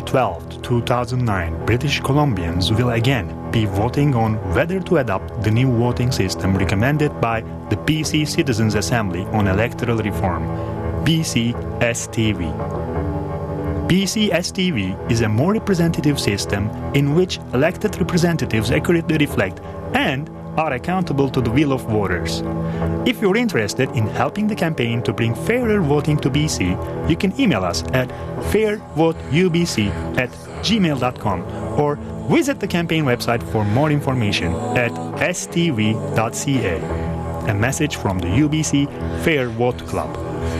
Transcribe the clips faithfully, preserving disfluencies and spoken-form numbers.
twelfth, two thousand nine, British Columbians will again be voting on whether to adopt the new voting system recommended by the B C Citizens Assembly on Electoral Reform, B C S T V. B C S T V is a more representative system in which elected representatives accurately reflect and are accountable to the will of voters. If you're interested in helping the campaign to bring fairer voting to B C, you can email us at fairvoteubc at gmail dot com or visit the campaign website for more information at s t v dot c a. A message from the U B C Fair Vote Club.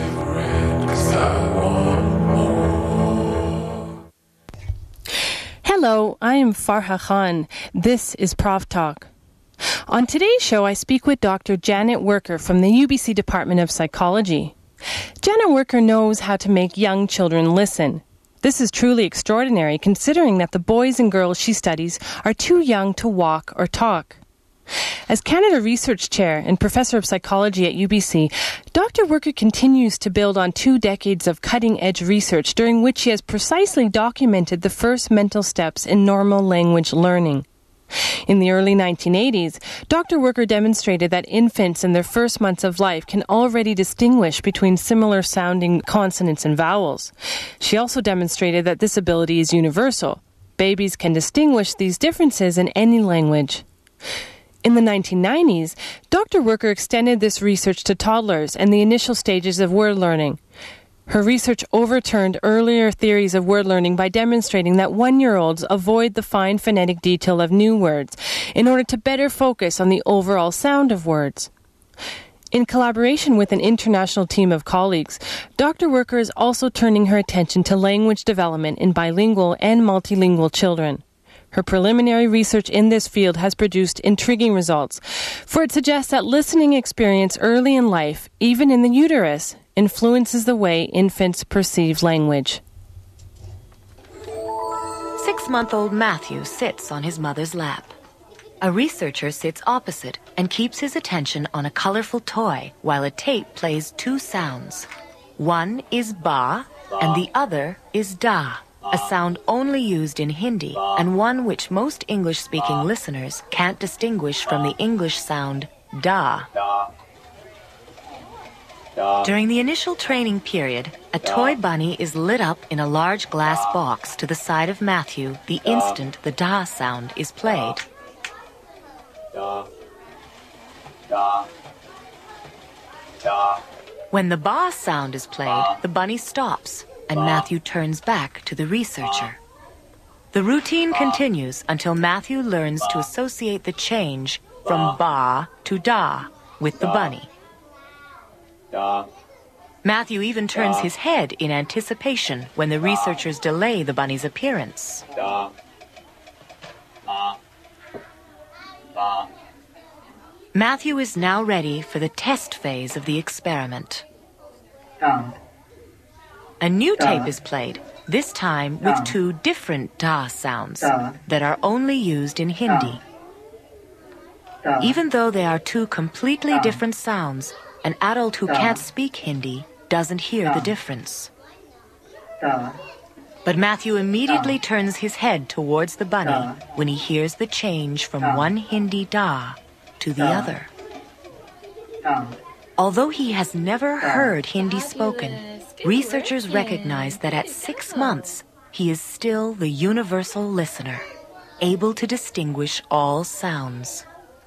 Hello, I am Farha Khan. This is Prof Talk. On today's show, I speak with Doctor Janet Worker from the U B C Department of Psychology. Janet Worker knows how to make young children listen. This is truly extraordinary considering that the boys and girls she studies are too young to walk or talk. As Canada Research Chair and Professor of Psychology at U B C, Doctor Worker continues to build on two decades of cutting-edge research during which she has precisely documented the first mental steps in normal language learning. In the early nineteen eighties, Doctor Worker demonstrated that infants in their first months of life can already distinguish between similar sounding consonants and vowels. She also demonstrated that this ability is universal. Babies can distinguish these differences in any language. In the nineteen nineties, Doctor Worker extended this research to toddlers and the initial stages of word learning. Her research overturned earlier theories of word learning by demonstrating that one-year-olds avoid the fine phonetic detail of new words in order to better focus on the overall sound of words. In collaboration with an international team of colleagues, Doctor Worker is also turning her attention to language development in bilingual and multilingual children. Her preliminary research in this field has produced intriguing results, for it suggests that listening experience early in life, even in the uterus, influences the way infants perceive language. Six-month-old Matthew sits on his mother's lap. A researcher sits opposite and keeps his attention on a colorful toy while a tape plays two sounds. One is ba and the other is da, a sound only used in Hindi and one which most English-speaking listeners can't distinguish from the English sound da. During the initial training period, a toy bunny is lit up in a large glass box to the side of Matthew the instant the da sound is played. When the ba sound is played, the bunny stops and Matthew turns back to the researcher. The routine continues until Matthew learns to associate the change from ba to da with the bunny. Matthew even turns his head in anticipation when the researchers delay the bunny's appearance. Matthew is now ready for the test phase of the experiment. A new tape is played, this time with two different da sounds that are only used in Hindi. Even though they are two completely different sounds, an adult who can't speak Hindi doesn't hear the difference. But Matthew immediately turns his head towards the bunny when he hears the change from one Hindi da to the other. Although he has never heard Hindi spoken, researchers recognize that at six months, he is still the universal listener, able to distinguish all sounds.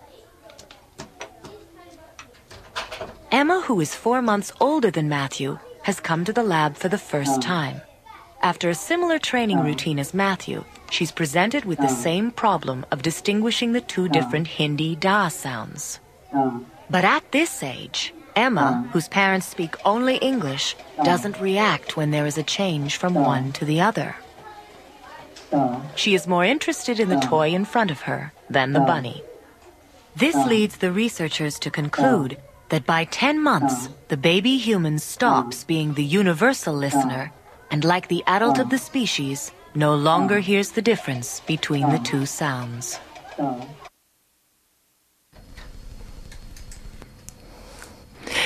Emma, who is four months older than Matthew, has come to the lab for the first time. After a similar training routine as Matthew, she's presented with the same problem of distinguishing the two different Hindi da sounds. But at this age, Emma, whose parents speak only English, doesn't react when there is a change from one to the other. She is more interested in the toy in front of her than the bunny. This leads the researchers to conclude that by ten months, the baby human stops being the universal listener and, like the adult of the species, no longer hears the difference between the two sounds.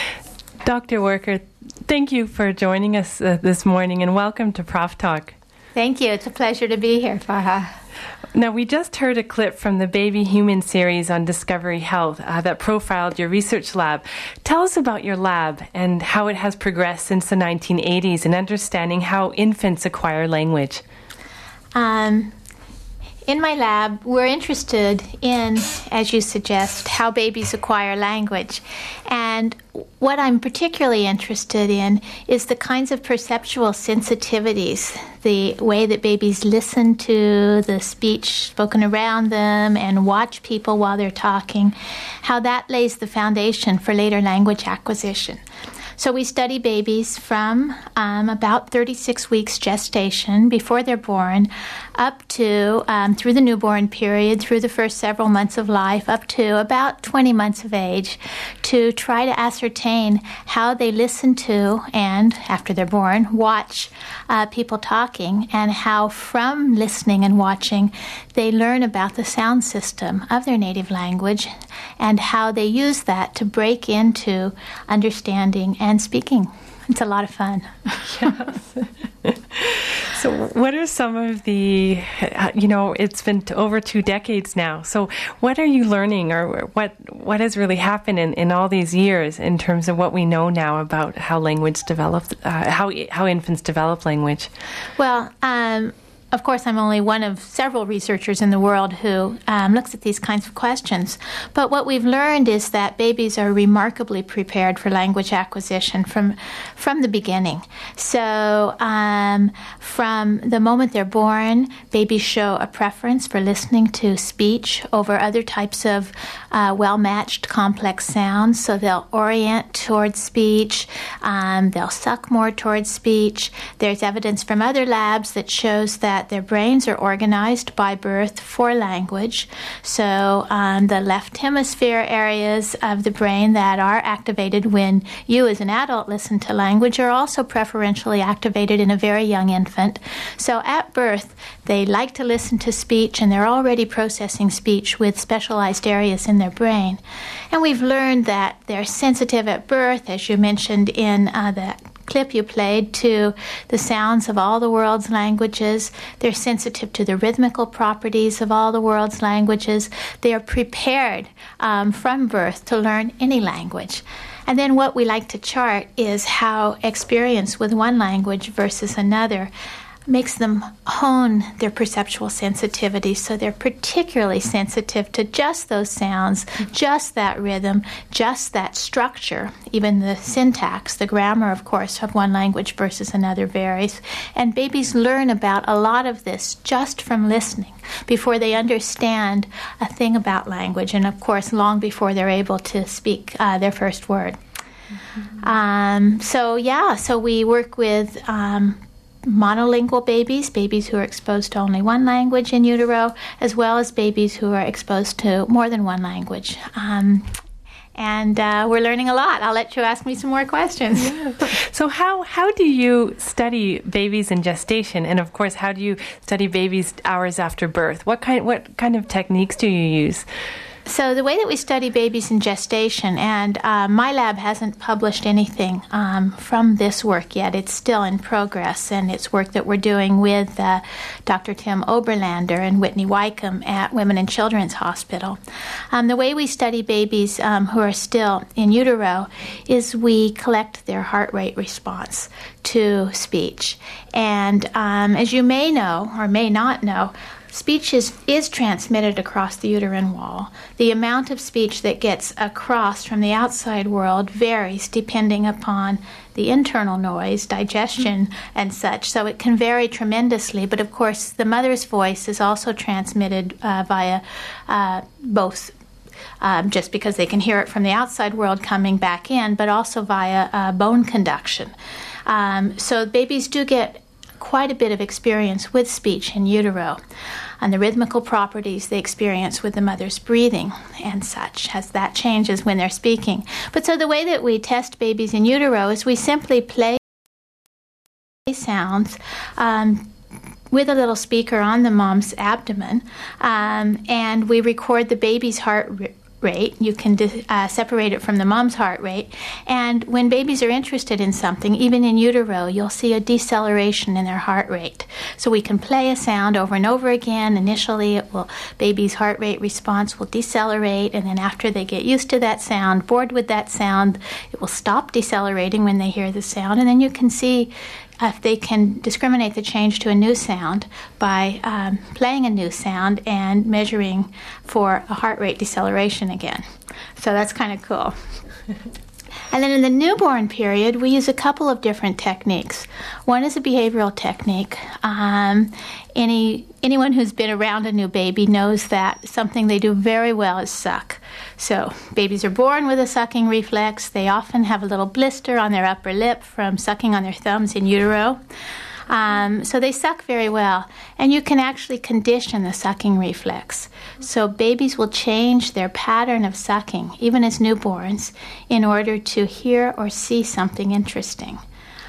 Doctor Worker, thank you for joining us uh, this morning and welcome to Prof Talk. Thank you. It's a pleasure to be here, Farha. Now, we just heard a clip from the Baby Human series on Discovery Health uh, that profiled your research lab. Tell us about your lab and how it has progressed since the nineteen eighties in understanding how infants acquire language. Um, in my lab, we're interested in, as you suggest, how babies acquire language. And what I'm particularly interested in is the kinds of perceptual sensitivities, the way that babies listen to the speech spoken around them and watch people while they're talking, how that lays the foundation for later language acquisition. So we study babies from um, about thirty-six weeks gestation before they're born up to, um, through the newborn period, through the first several months of life, up to about twenty months of age, to try to ascertain how they listen to and, after they're born, watch uh, people talking, and how from listening and watching they learn about the sound system of their native language and how they use that to break into understanding and speaking. It's a lot of fun. Yes. So what are some of the, uh, you know, it's been t- over two decades now. So what are you learning, or what what has really happened in, in all these years in terms of what we know now about how language developed, uh, how how infants develop language? Well, um, of course, I'm only one of several researchers in the world who um, looks at these kinds of questions. But what we've learned is that babies are remarkably prepared for language acquisition from from the beginning. So um, from the moment they're born, babies show a preference for listening to speech over other types of uh, well-matched complex sounds. So they'll orient towards speech. Um, they'll suck more towards speech. There's evidence from other labs that shows that their brains are organized by birth for language. So um, the left hemisphere areas of the brain that are activated when you as an adult listen to language are also preferentially activated in a very young infant. So at birth, they like to listen to speech, and they're already processing speech with specialized areas in their brain. And we've learned that they're sensitive at birth, as you mentioned in uh, the clip you played, to the sounds of all the world's languages. They're sensitive to the rhythmical properties of all the world's languages. They are prepared um, from birth to learn any language. And then what we like to chart is how experience with one language versus another makes them hone their perceptual sensitivity, so they're particularly sensitive to just those sounds, just that rhythm, just that structure. Even the syntax, the grammar, of course, of one language versus another varies. And babies learn about a lot of this just from listening before they understand a thing about language, and of course long before they're able to speak uh, their first word. Mm-hmm. Um, so yeah, so we work with um, monolingual babies, babies who are exposed to only one language in utero, as well as babies who are exposed to more than one language. Um, and uh, we're learning a lot. I'll let you ask me some more questions. Yeah. So how, how do you study babies in gestation? And of course, how do you study babies hours after birth? What kind, what kind of techniques do you use? So the way that we study babies in gestation, and uh, my lab hasn't published anything um, from this work yet. It's still in progress, and it's work that we're doing with uh, Doctor Tim Oberlander and Whitney Wycombe at Women and Children's Hospital. Um, the way we study babies um, who are still in utero is we collect their heart rate response to speech. And um, as you may know or may not know, speech is, is transmitted across the uterine wall. The amount of speech that gets across from the outside world varies depending upon the internal noise, digestion, and such. So it can vary tremendously. But of course, the mother's voice is also transmitted uh, via uh, both Um, just because they can hear it from the outside world coming back in, but also via uh, bone conduction. Um, so babies do get quite a bit of experience with speech in utero, and the rhythmical properties they experience with the mother's breathing and such, as that changes when they're speaking. But so the way that we test babies in utero is we simply play sounds um, with a little speaker on the mom's abdomen, um, and we record the baby's heart r- rate. You can di- uh, separate it from the mom's heart rate. And when babies are interested in something, even in utero, you'll see a deceleration in their heart rate. So we can play a sound over and over again. Initially, it will baby's heart rate response will decelerate, and then after they get used to that sound, bored with that sound, it will stop decelerating when they hear the sound. And then you can see if they can discriminate the change to a new sound by um, playing a new sound and measuring for a heart rate deceleration again. So that's kind of cool. And then in the newborn period, we use a couple of different techniques. One is a behavioral technique. Um, any anyone who's been around a new baby knows that something they do very well is suck. So babies are born with a sucking reflex. They often have a little blister on their upper lip from sucking on their thumbs in utero. Um, so they suck very well, and you can actually condition the sucking reflex. So babies will change their pattern of sucking, even as newborns, in order to hear or see something interesting.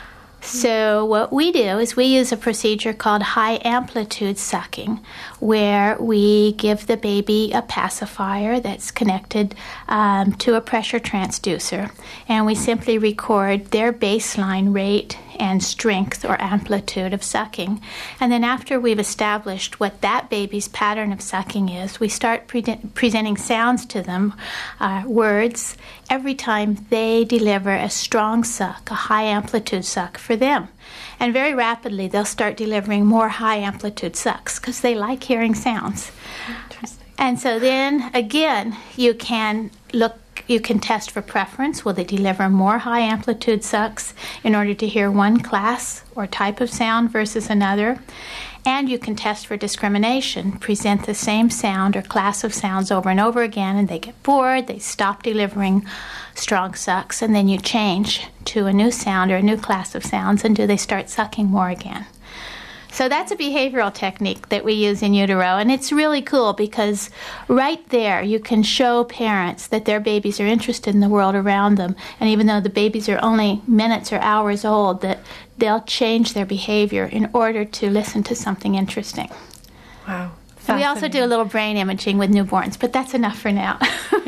So what we do is we use a procedure called high amplitude sucking, where we give the baby a pacifier that's connected um, to a pressure transducer, and we simply record their baseline rate and strength or amplitude of sucking. And then after we've established what that baby's pattern of sucking is, we start pre- presenting sounds to them, uh, words, every time they deliver a strong suck, a high amplitude suck for them. And very rapidly they'll start delivering more high amplitude sucks because they like hearing sounds. Interesting. And so then again, you can look You can test for preference. Will they deliver more high amplitude sucks in order to hear one class or type of sound versus another? And you can test for discrimination. Present the same sound or class of sounds over and over again, and they get bored, they stop delivering strong sucks, and then you change to a new sound or a new class of sounds, and do they start sucking more again? So that's a behavioral technique that we use in utero, and it's really cool because right there you can show parents that their babies are interested in the world around them, and even though the babies are only minutes or hours old, that they'll change their behavior in order to listen to something interesting. Wow. And we also do a little brain imaging with newborns, but that's enough for now.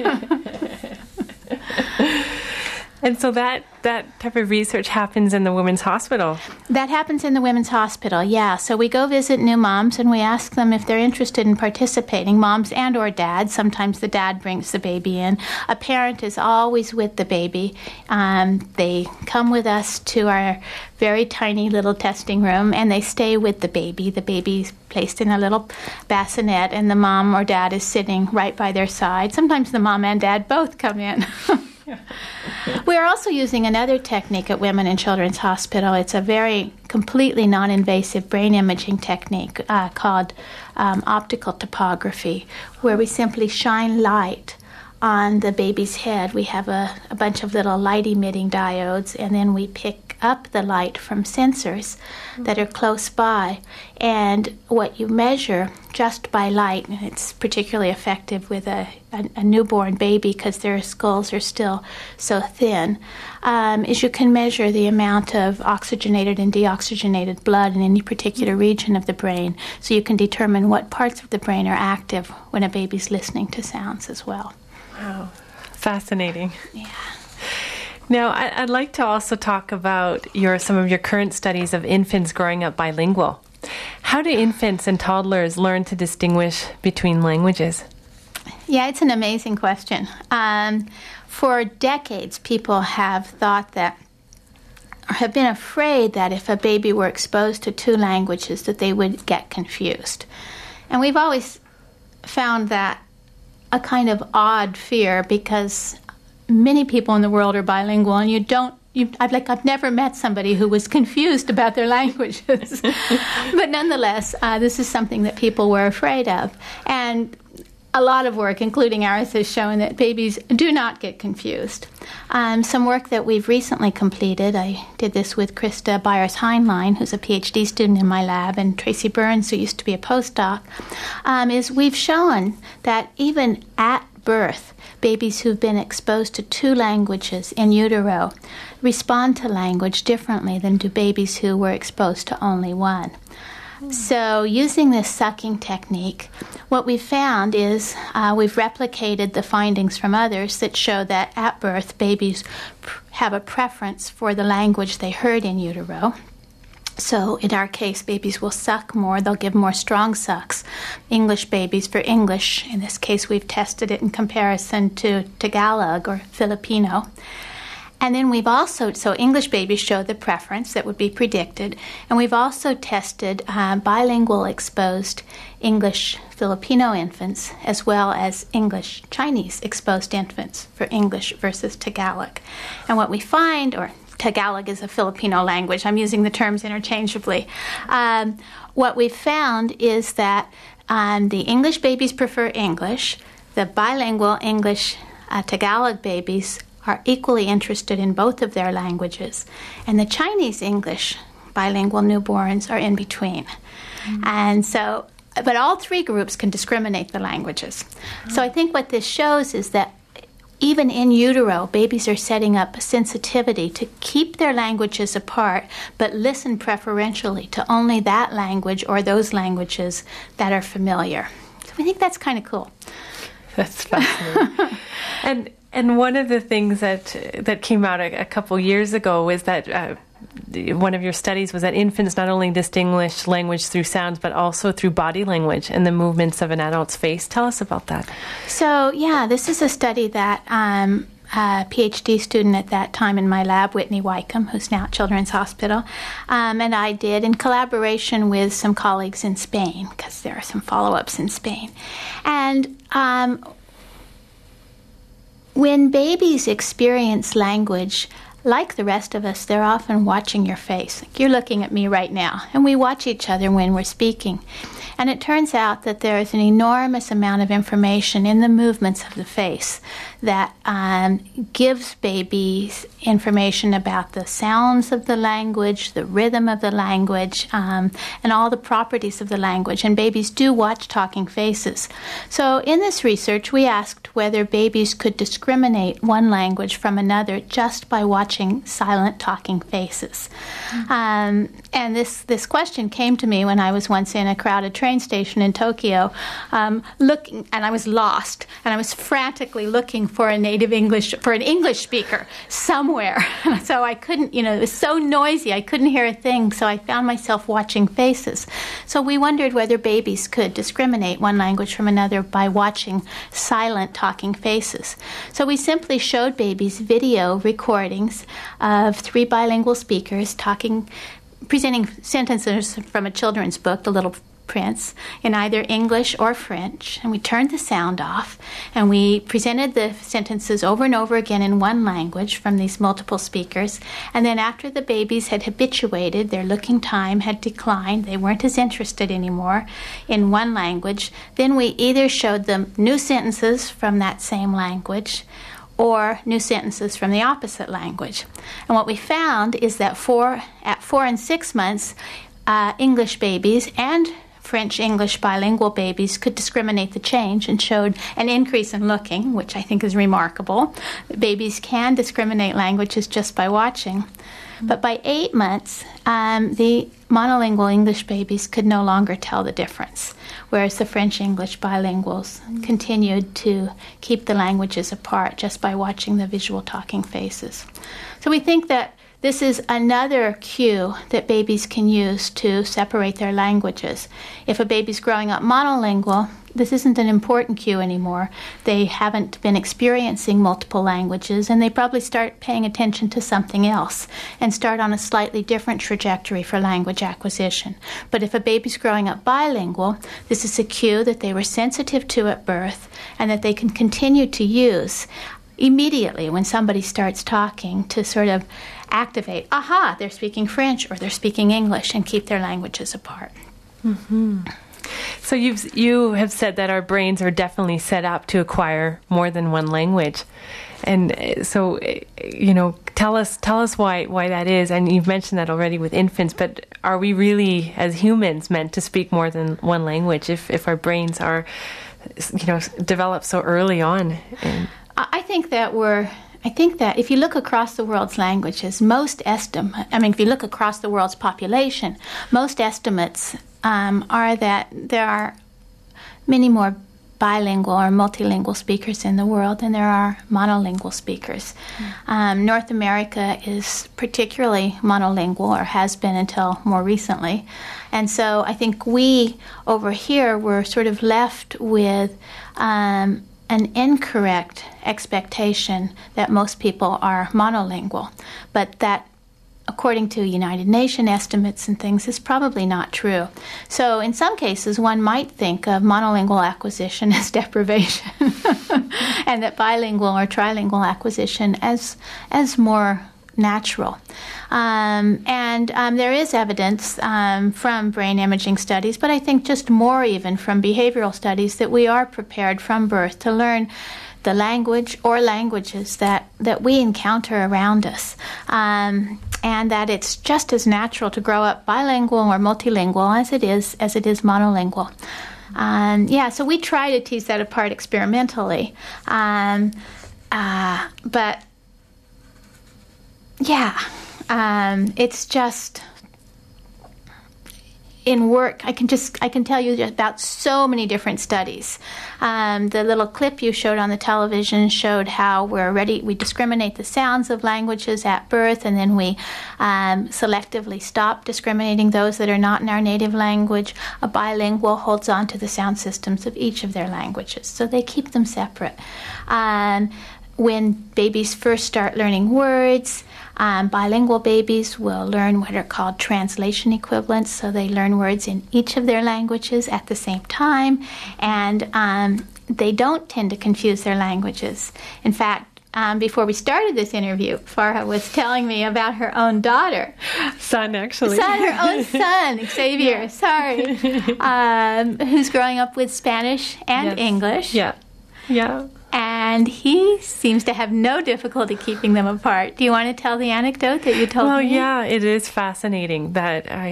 And so that, that type of research happens in the Women's Hospital. That happens in the Women's Hospital, yeah. So we go visit new moms, and we ask them if they're interested in participating, moms and or dads. Sometimes the dad brings the baby in. A parent is always with the baby. Um, they come with us to our very tiny little testing room, and they stay with the baby. The baby's placed in a little bassinet, and the mom or dad is sitting right by their side. Sometimes the mom and dad both come in. We are also using another technique at Women and Children's Hospital. It's a very completely non-invasive brain imaging technique uh, called um, optical topography, where we simply shine light on the baby's head. We have a, a bunch of little light-emitting diodes, and then we pick up the light from sensors mm-hmm. that are close by. And what you measure just by light, and it's particularly effective with a, a, a newborn baby because their skulls are still so thin, um, is you can measure the amount of oxygenated and deoxygenated blood in any particular region of the brain, so you can determine what parts of the brain are active when a baby's listening to sounds as well. Wow. Fascinating. Yeah. Now, I'd like to also talk about your some of your current studies of infants growing up bilingual. How do infants and toddlers learn to distinguish between languages? Yeah, it's an amazing question. Um, for decades, people have thought that, or have been afraid that if a baby were exposed to two languages, that they would get confused. And we've always found that a kind of odd fear, because many people in the world are bilingual, and you don't, you, I've like I've never met somebody who was confused about their languages. But nonetheless, uh, this is something that people were afraid of. And a lot of work, including ours, has shown that babies do not get confused. Um, some work that we've recently completed, I did this with Krista Byers-Heinlein, who's a PhD student in my lab, and Tracy Burns, who used to be a postdoc, um, is we've shown that even at birth, babies who've been exposed to two languages in utero respond to language differently than do babies who were exposed to only one. So using this sucking technique, what we've found is uh, we've replicated the findings from others that show that at birth, babies pr- have a preference for the language they heard in utero. So in our case, babies will suck more. They'll give more strong sucks. English babies for English. In this case, we've tested it in comparison to Tagalog or Filipino. And then we've also, so English babies show the preference that would be predicted. And we've also tested uh, bilingual exposed English Filipino infants as well as English Chinese exposed infants for English versus Tagalog. And what we find, or Tagalog is a Filipino language. I'm using the terms interchangeably. Um, what we've found is that um, the English babies prefer English. The bilingual English uh, Tagalog babies are equally interested in both of their languages. And the Chinese English bilingual newborns are in between. Mm-hmm. And so, but all three groups can discriminate the languages. Mm-hmm. So I think what this shows is that even in utero, babies are setting up a sensitivity to keep their languages apart, but listen preferentially to only that language or those languages that are familiar. So I think that's kind of cool. That's fascinating. and and one of the things that that came out a, a couple years ago was that uh, one of your studies was that infants not only distinguish language through sounds, but also through body language and the movements of an adult's face. Tell us about that. So, yeah, this is a study that um, a PhD student at that time in my lab, Whitney Wycombe, who's now at Children's Hospital, um, and I did in collaboration with some colleagues in Spain, because there are some follow-ups in Spain. And um, when babies experience language, like the rest of us, they're often watching your face. Like, you're looking at me right now, and we watch each other when we're speaking. And it turns out that there is an enormous amount of information in the movements of the face that um, gives babies information about the sounds of the language, the rhythm of the language, um, and all the properties of the language. And babies do watch talking faces. So in this research, we asked whether babies could discriminate one language from another just by watching silent talking faces. Mm-hmm. Um, and this, this question came to me when I was once in a crowded train station in Tokyo, um, looking, and I was lost, and I was frantically looking for a native English, for an English speaker somewhere. So I couldn't, you know, it was so noisy, I couldn't hear a thing, so I found myself watching faces. So we wondered whether babies could discriminate one language from another by watching silent talking faces. So we simply showed babies video recordings of three bilingual speakers talking, presenting sentences from a children's book, The Little Prince, in either English or French, and we turned the sound off, and we presented the sentences over and over again in one language from these multiple speakers. And then after the babies had habituated, their looking time had declined, they weren't as interested anymore in one language, then we either showed them new sentences from that same language or new sentences from the opposite language. And what we found is that four, at four and six months, uh, English babies and French-English bilingual babies could discriminate the change and showed an increase in looking, which I think is remarkable. Babies can discriminate languages just by watching. Mm-hmm. But by eight months, um, the monolingual English babies could no longer tell the difference, whereas the French-English bilinguals mm-hmm. continued to keep the languages apart just by watching the visual talking faces. So we think that this is another cue that babies can use to separate their languages. If a baby's growing up monolingual, this isn't an important cue anymore. They haven't been experiencing multiple languages, and they probably start paying attention to something else and start on a slightly different trajectory for language acquisition. But if a baby's growing up bilingual, this is a cue that they were sensitive to at birth and that they can continue to use immediately when somebody starts talking to sort of activate, aha, they're speaking French or they're speaking English, and keep their languages apart. Mm-hmm. So you've, you have said that our brains are definitely set up to acquire more than one language. And so, you know, tell us tell us why why that is. And you've mentioned that already with infants, but are we really, as humans, meant to speak more than one language if, if our brains are, you know, developed so early on? And I think that we're... I think that if you look across the world's languages, most estimate, I mean, if you look across the world's population, most estimates um, are that there are many more bilingual or multilingual speakers in the world than there are monolingual speakers. Mm. Um, North America is particularly monolingual, or has been until more recently. And so I think we over here were sort of left with um, an incorrect expectation that most people are monolingual, but that, according to United Nations estimates and things, is probably not true. So in some cases, one might think of monolingual acquisition as deprivation and that bilingual or trilingual acquisition as as more natural. Um, and um, there is evidence um, from brain imaging studies, but I think just more even from behavioral studies, that we are prepared from birth to learn the language or languages that, that we encounter around us. Um, and that it's just as natural to grow up bilingual or multilingual as it is as it is monolingual. Um, yeah, so we try to tease that apart experimentally. Um, uh, but, yeah, um, it's just... in work, I can just I can tell you about so many different studies. Um, the little clip you showed on the television showed how we're already we discriminate the sounds of languages at birth, and then we um, selectively stop discriminating those that are not in our native language. A bilingual holds on to the sound systems of each of their languages, so they keep them separate. Um, when babies first start learning words, Um, bilingual babies will learn what are called translation equivalents, so they learn words in each of their languages at the same time, and um, they don't tend to confuse their languages. In fact, um, before we started this interview, Farha was telling me about her own daughter. Son, actually. Son, her own son, Xavier, yeah. sorry, um, who's growing up with Spanish and yes. English. Yeah, yeah. And he seems to have no difficulty keeping them apart. Do you want to tell the anecdote that you told well, me? Well, yeah, it is fascinating that I,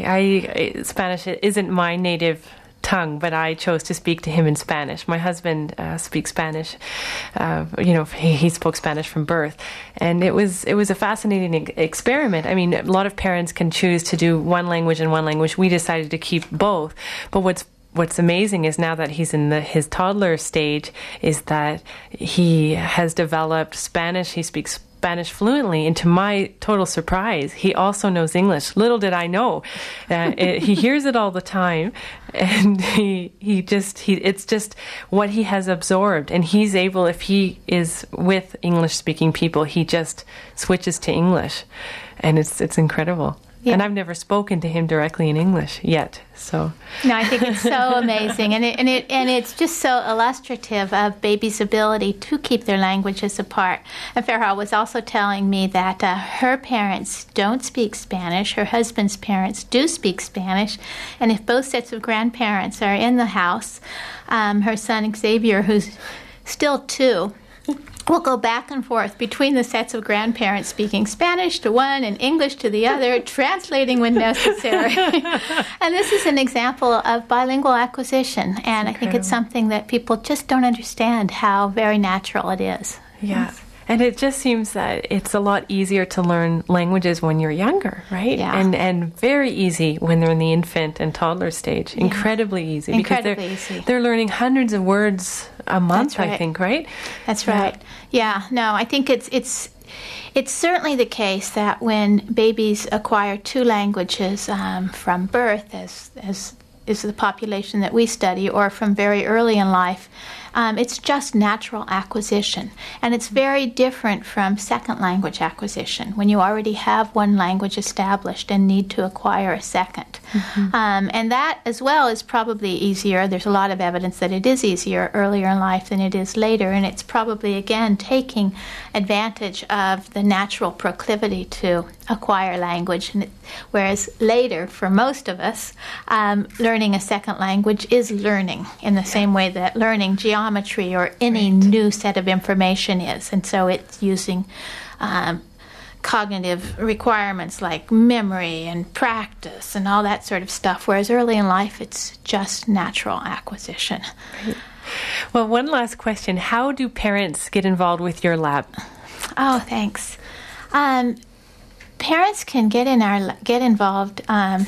I Spanish isn't my native tongue, but I chose to speak to him in Spanish. My husband uh, speaks Spanish. Uh, you know, he, he spoke Spanish from birth, and it was it was a fascinating experiment. I mean, a lot of parents can choose to do one language and one language. We decided to keep both. But what's What's amazing is now that he's in the, his toddler stage is that he has developed Spanish. He speaks Spanish fluently, and to my total surprise, he also knows English. Little did I know. Uh, it, he hears it all the time, and he he just he it's just what he has absorbed, and he's able, if he is with English-speaking people, he just switches to English, and it's it's incredible. Yeah. And I've never spoken to him directly in English yet, so. No, I think it's so amazing, and it, and it and it's just so illustrative of babies' ability to keep their languages apart. And Farha was also telling me that uh, her parents don't speak Spanish. Her husband's parents do speak Spanish, and if both sets of grandparents are in the house, um, her son Xavier, who's still two, we'll go back and forth between the sets of grandparents, speaking Spanish to one and English to the other, translating when necessary. And this is an example of bilingual acquisition, and I think it's something that people just don't understand how very natural it is. Yeah. Yes. And it just seems that it's a lot easier to learn languages when you're younger, right? Yeah. And and very easy when they're in the infant and toddler stage. Yeah. Incredibly easy. Incredibly because they're, easy. They're learning hundreds of words a month, That's right. I think, right? That's right. Yeah. yeah. No, I think it's it's it's certainly the case that when babies acquire two languages um, from birth, as as is the population that we study, or from very early in life, um, it's just natural acquisition. And it's very different from second language acquisition, when you already have one language established and need to acquire a second. Mm-hmm. Um, and that, as well, is probably easier. There's a lot of evidence that it is easier earlier in life than it is later, and it's probably, again, taking advantage of the natural proclivity to acquire language, and it, whereas later, for most of us, um, learning a second language is learning in the same way that learning geometry or any right. new set of information is. And so it's using um, cognitive requirements like memory and practice and all that sort of stuff, whereas early in life it's just natural acquisition. Right. Well, one last question. How do parents get involved with your lab? Oh, thanks. Um, parents can get in our get involved um,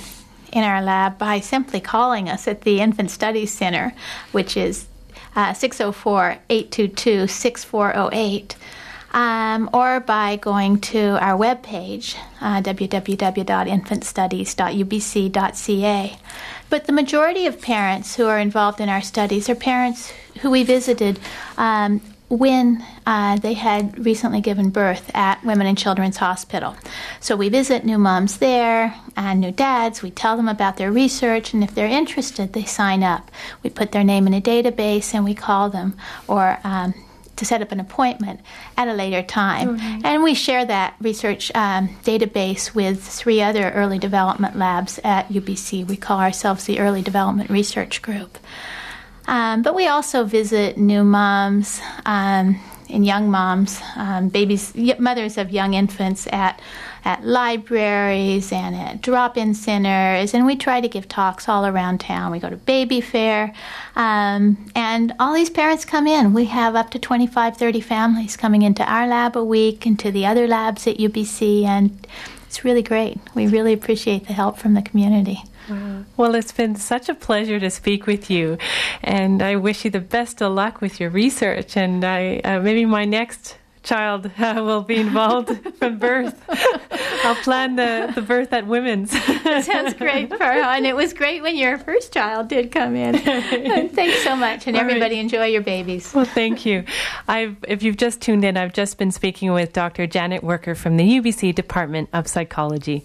in our lab by simply calling us at the Infant Studies Center, which is uh, six oh four, eight two two, six four oh eight. Um, or by going to our webpage, uh, w w w dot infant studies dot u b c dot c a. But the majority of parents who are involved in our studies are parents who we visited um, when uh, they had recently given birth at Women and Children's Hospital. So we visit new moms there and new dads. We tell them about their research, and if they're interested, they sign up. We put their name in a database, and we call them or um, to set up an appointment at a later time. Mm-hmm. And we share that research um, database with three other early development labs at U B C. We call ourselves the Early Development Research Group. Um, but we also visit new moms um, and young moms, um, babies, mothers of young infants at at libraries and at drop-in centers, and we try to give talks all around town. We go to baby fair, um, and all these parents come in. We have up to twenty-five, thirty families coming into our lab a week and to the other labs at U B C, and it's really great. We really appreciate the help from the community. Wow. Well, it's been such a pleasure to speak with you, and I wish you the best of luck with your research, and I uh, maybe my next child uh, will be involved from birth. I'll plan the, the birth at Women's. That sounds great, Farha, and it was great when your first child did come in. Thanks so much, and All everybody right. enjoy your babies. Well, thank you. I've, if you've just tuned in, I've just been speaking with Doctor Janet Worker from the U B C Department of Psychology.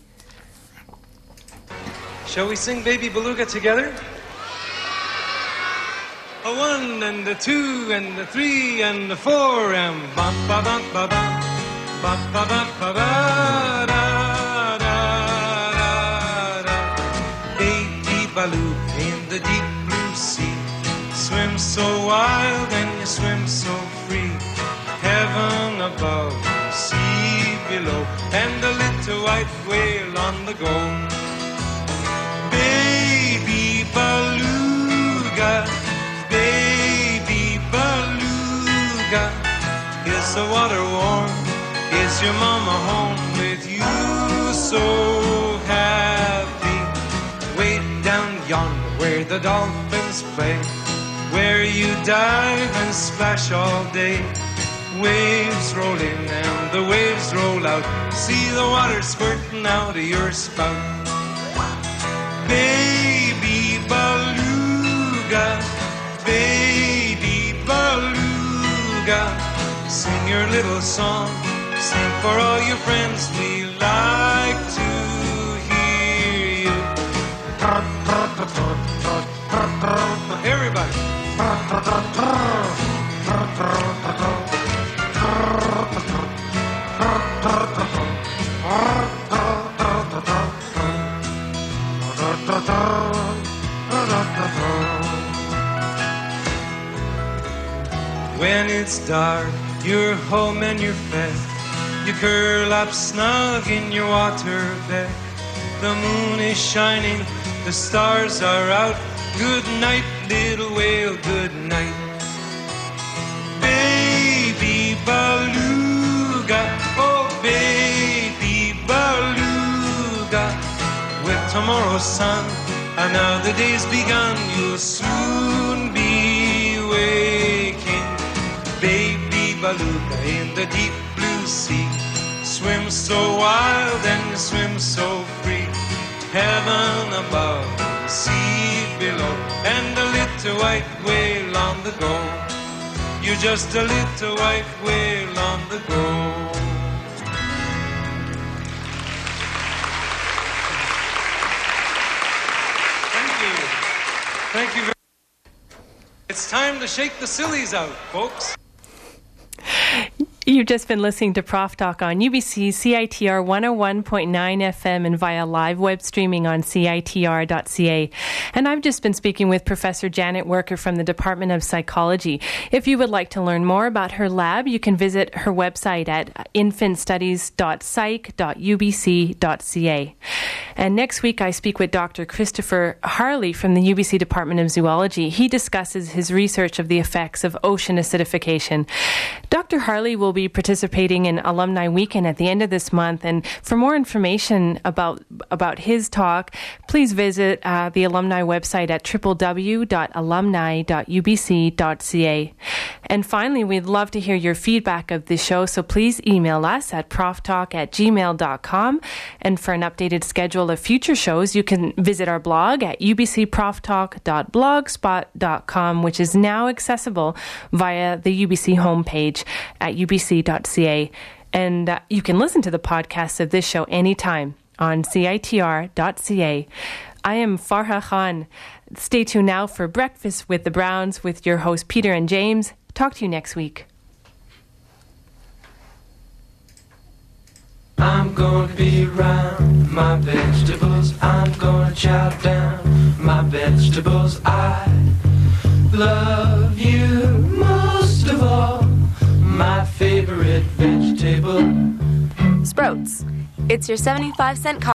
Shall we sing Baby Beluga together? A one and a two and a three and a four and ba ba ba ba ba ba ba ba ba da da da da. Baby Beluga in the deep blue sea, swim so wild and you swim so free. Heaven above, sea below, and a little white whale on the go. Baby Beluga, baby beluga, is the water warm? Is your mama home with you so happy? Way down yonder where the dolphins play, where you dive and splash all day. Waves roll in and the waves roll out, see the water squirting out of your spout. Baby beluga, baby beluga, sing your little song, sing for all your friends, we like to hear you. Everybody. When it's dark, you're home and you're fed, you curl up snug in your water bed. The moon is shining, the stars are out. Good night, little whale, good night. Baby beluga, oh baby beluga, with tomorrow's sun, another day's begun, you'll soon be waking. Baby beluga in the deep blue sea, swim so wild and swim so free. Heaven above, the sea below, and a little white whale on the go. You're just a little white whale on the go. Thank you. Thank you very much. It's time to shake the sillies out, folks. You've just been listening to Prof Talk on U B C C I T R one oh one point nine F M and via live web streaming on C I T R dot C A. And I've just been speaking with Professor Janet Worker from the Department of Psychology. If you would like to learn more about her lab, you can visit her website at infant studies dot psych dot u b c dot c a. And next week, I speak with Doctor Christopher Harley from the U B C Department of Zoology. He discusses his research of the effects of ocean acidification. Doctor Harley will be participating in Alumni Weekend at the end of this month. And for more information about about his talk, please visit uh, the alumni website at w w w dot alumni dot u b c dot c a. And finally, we'd love to hear your feedback of the show, so please email us at proftalk at gmail dot com. And for an updated schedule of future shows, you can visit our blog at u b c prof talk dot blogspot dot com, which is now accessible via the U B C homepage at u b c dot c a. And uh, you can listen to the podcast of this show anytime on c i t r dot c a. I am Farha Khan. Stay tuned now for Breakfast with the Browns with your hosts Peter and James. Talk to you next week. I'm gonna be around my vegetables. I'm gonna chow down my vegetables. I love you most of all. My favorite vegetable. Sprouts. It's your seventy-five cent coffee.